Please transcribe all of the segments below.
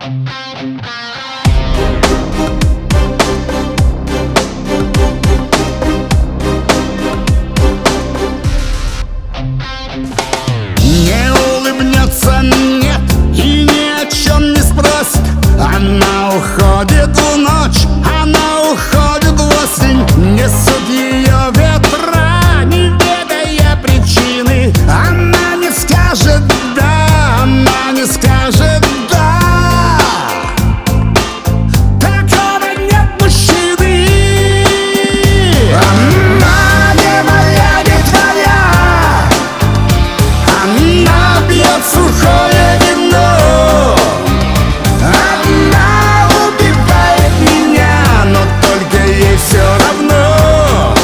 Не улыбнется, нет, и ни о чем не спросит. Она уходит в ночь, она уходит в осень. Несут ее ветра, не ведая причины. Она не скажет да, она не скажет да. Такого нет мужчины. Она не моя, не твоя. Она пьет сухое вино. Она убивает меня, но только ей все равно.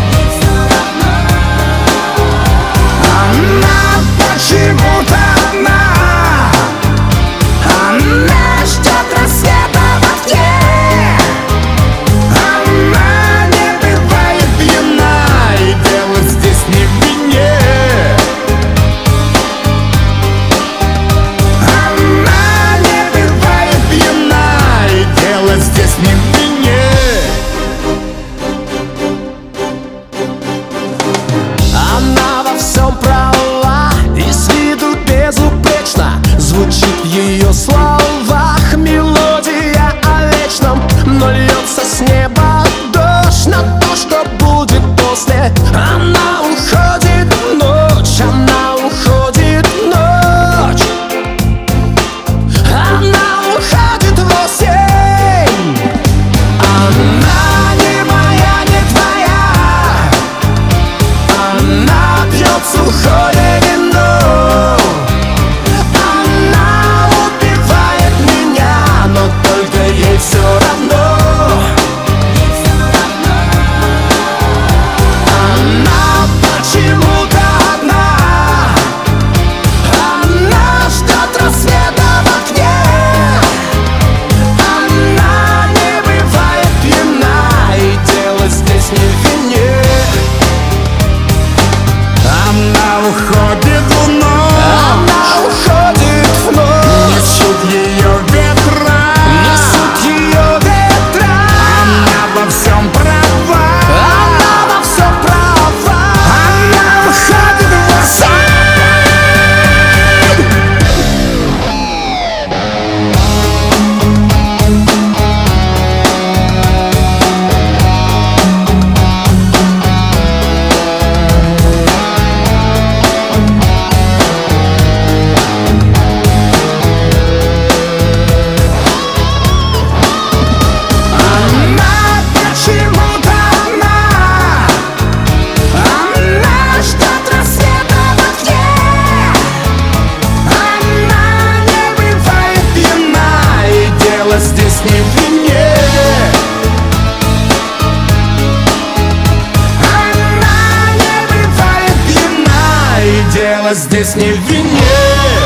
Она почему-то одна. Она ждет рассвета в окне. Она не бывает пьяна, и дело здесь не в вине. Она не бывает пьяна, и дело здесь не в вине. Она во всем права и с виду безупречна. Звучит в ее словах мелодия о вечном, но льется с неба дождь на то, что будет после. Она уходит в ночь, она уходит в ночь. Она уходит в осень. Она не моя, не твоя. Она пьет сухое вино. Она убивает меня, но только ей все равно. Она почему-то одна. Она ждет рассвета в окне. Она не бывает пьяна, и дело здесь не в вине. Она уходит в ночь. Она уходит в ночь. Несут ее ветра. Несут ее ветра. Она во всем права. Она во всем права. Она уходит в осень. Она почему-то одна. Она ждет рассвета в окне. Она не бывает пьяна, и дело здесь не в вине. Она не бывает пьяна, и дело здесь не в вине.